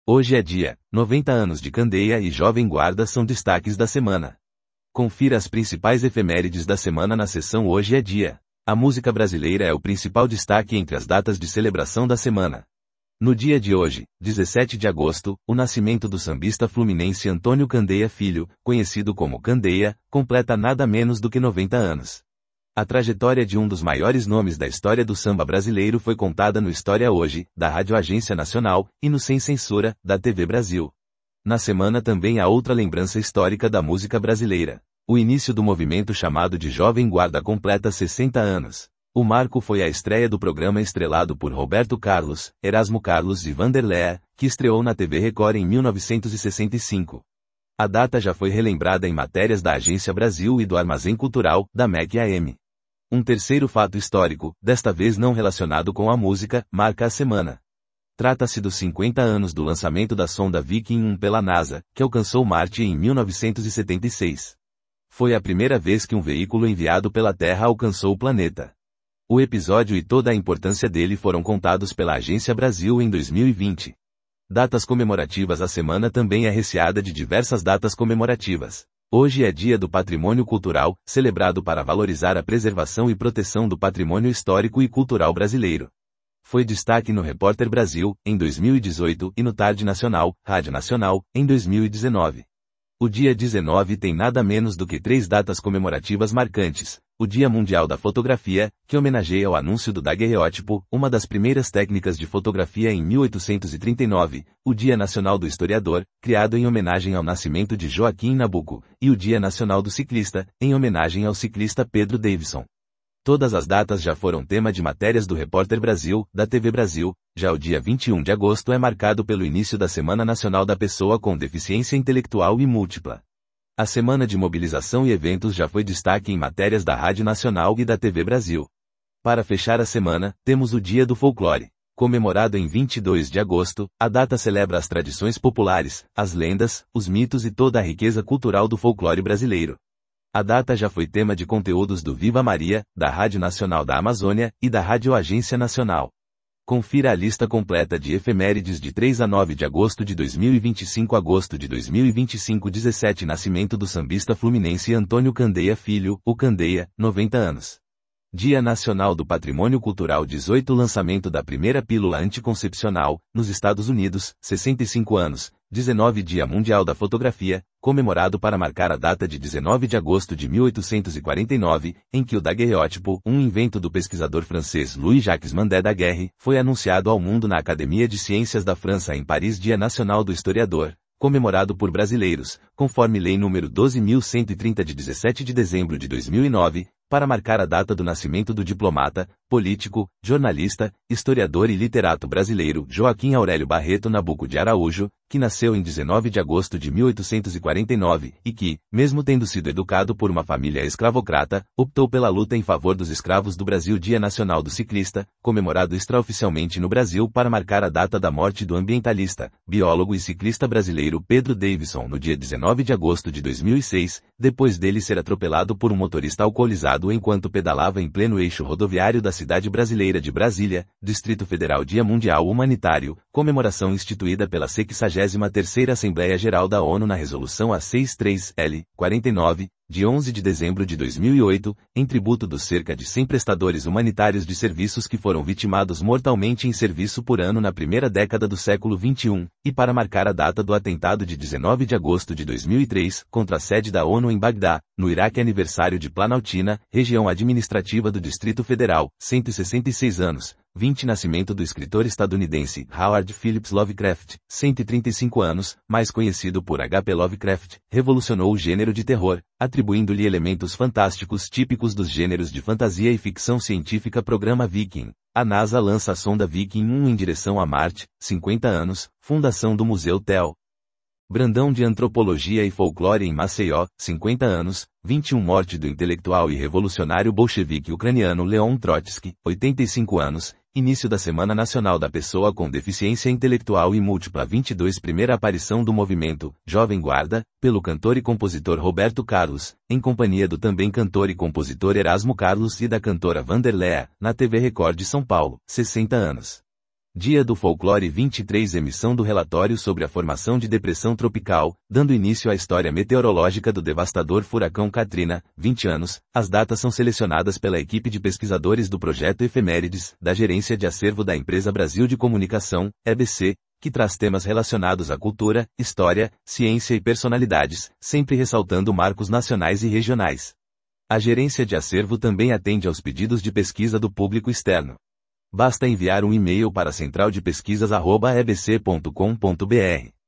Hoje é dia, 90 anos de Candeia e Jovem Guarda são destaques da semana. Confira as principais efemérides da semana na seção Hoje é Dia. A música brasileira é o principal destaque entre as datas de celebração da semana. No dia de hoje, 17 de agosto, o nascimento do sambista fluminense Antônio Candeia Filho, conhecido como Candeia, completa nada menos do que 90 anos. A trajetória de um dos maiores nomes da história do samba brasileiro foi contada no História Hoje, da Rádio Agência Nacional, e no Sem Censura, da TV Brasil. Na semana também há outra lembrança histórica da música brasileira. O início do movimento chamado de Jovem Guarda completa 60 anos. O marco foi a estreia do programa estrelado por Roberto Carlos, Erasmo Carlos e Vanderléa, que estreou na TV Record em 1965. A data já foi relembrada em matérias da Agência Brasil e do Armazém Cultural, da MEC-AM. Um terceiro fato histórico, desta vez não relacionado com a música, marca a semana. Trata-se dos 50 anos do lançamento da sonda Viking 1 pela NASA, que alcançou Marte em 1976. Foi a primeira vez que um veículo enviado pela Terra alcançou o planeta. O episódio e toda a importância dele foram contados pela Agência Brasil em 2020. Datas comemorativas. A semana também é recheada de diversas datas comemorativas. Hoje é Dia do Patrimônio Cultural, celebrado para valorizar a preservação e proteção do patrimônio histórico e cultural brasileiro. Foi destaque no Repórter Brasil, em 2018, e no Tarde Nacional, Rádio Nacional, em 2019. O dia 19 tem nada menos do que 3 datas comemorativas marcantes. O Dia Mundial da Fotografia, que homenageia o anúncio do daguerreótipo, uma das primeiras técnicas de fotografia em 1839, o Dia Nacional do Historiador, criado em homenagem ao nascimento de Joaquim Nabuco, e o Dia Nacional do Ciclista, em homenagem ao ciclista Pedro Davison. Todas as datas já foram tema de matérias do Repórter Brasil, da TV Brasil. Já o dia 21 de agosto é marcado pelo início da Semana Nacional da Pessoa com Deficiência Intelectual e Múltipla. A semana de mobilização e eventos já foi destaque em matérias da Rádio Nacional e da TV Brasil. Para fechar a semana, temos o Dia do Folclore. Comemorado em 22 de agosto, a data celebra as tradições populares, as lendas, os mitos e toda a riqueza cultural do folclore brasileiro. A data já foi tema de conteúdos do Viva Maria, da Rádio Nacional da Amazônia e da Rádio Agência Nacional. Confira a lista completa de efemérides de 3 a 9 de agosto de 2025. Agosto de 2025, 17 Nascimento do sambista fluminense Antônio Candeia Filho, o Candeia, 90 anos. Dia Nacional do Patrimônio Cultural. 18 Lançamento da primeira pílula anticoncepcional, nos Estados Unidos, 65 anos. 19 Dia Mundial da Fotografia, comemorado para marcar a data de 19 de agosto de 1849, em que o daguerreótipo, um invento do pesquisador francês Louis-Jacques Mandé Daguerre, foi anunciado ao mundo na Academia de Ciências da França em Paris. Dia Nacional do Historiador, comemorado por brasileiros, conforme Lei nº 12.130 de 17 de dezembro de 2009, para marcar a data do nascimento do diplomata, político, jornalista, historiador e literato brasileiro Joaquim Aurélio Barreto Nabuco de Araújo, que nasceu em 19 de agosto de 1849, e que, mesmo tendo sido educado por uma família escravocrata, optou pela luta em favor dos escravos do Brasil. Dia Nacional do Ciclista, comemorado extraoficialmente no Brasil para marcar a data da morte do ambientalista, biólogo e ciclista brasileiro Pedro Davison no dia 19 de agosto de 2006, depois dele ser atropelado por um motorista alcoolizado enquanto pedalava em pleno eixo rodoviário da cidade brasileira de Brasília, Distrito Federal. Dia Mundial Humanitário, comemoração instituída pela 63ª Assembleia Geral da ONU na Resolução A63L, 49, de 11 de dezembro de 2008, em tributo dos cerca de 100 prestadores humanitários de serviços que foram vitimados mortalmente em serviço por ano na primeira década do século XXI, e para marcar a data do atentado de 19 de agosto de 2003, contra a sede da ONU em Bagdá, no Iraque. Aniversário de Planaltina, região administrativa do Distrito Federal, 166 anos. 20 Nascimento do escritor estadunidense Howard Phillips Lovecraft, 135 anos, mais conhecido por H.P. Lovecraft, revolucionou o gênero de terror, atribuindo-lhe elementos fantásticos típicos dos gêneros de fantasia e ficção científica. Programa Viking. A NASA lança a sonda Viking 1 em direção a Marte, 50 anos, fundação do Museu Tel Brandão de Antropologia e Folclore em Maceió, 50 anos, 21 Morte do intelectual e revolucionário bolchevique ucraniano Leon Trotsky, 85 anos, início da Semana Nacional da Pessoa com Deficiência Intelectual e Múltipla. 22 Primeira aparição do movimento, Jovem Guarda, pelo cantor e compositor Roberto Carlos, em companhia do também cantor e compositor Erasmo Carlos e da cantora Vanderléa, na TV Record de São Paulo, 60 anos. Dia do Folclore 23 Emissão do relatório sobre a formação de depressão tropical, dando início à história meteorológica do devastador furacão Katrina, 20 anos. As datas são selecionadas pela equipe de pesquisadores do projeto Efemérides, da Gerência de Acervo da Empresa Brasil de Comunicação, EBC, que traz temas relacionados à cultura, história, ciência e personalidades, sempre ressaltando marcos nacionais e regionais. A Gerência de Acervo também atende aos pedidos de pesquisa do público externo. Basta enviar um e-mail para centraldepesquisas@ebc.com.br.